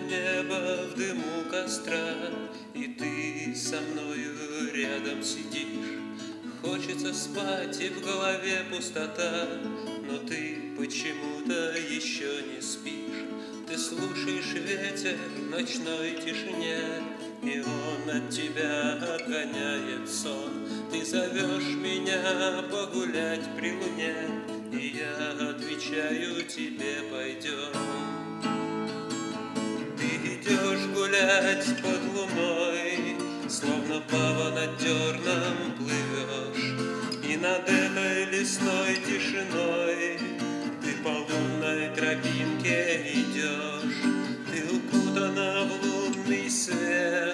небо в дыму костра, и ты со мною рядом сидишь. Хочется спать, и в голове пустота, но ты почему-то еще не спишь. Ты слушаешь ветер в ночной тишине, и он от тебя отгоняет сон. Ты зовешь меня погулять при луне, и я отвечаю тебе: пойдем. Ты идешь гулять под луной, словно пава над дерном плывешь, и над этой лесной тишиной ты по лунной тропинке идешь. Ты укутана в лунный свет,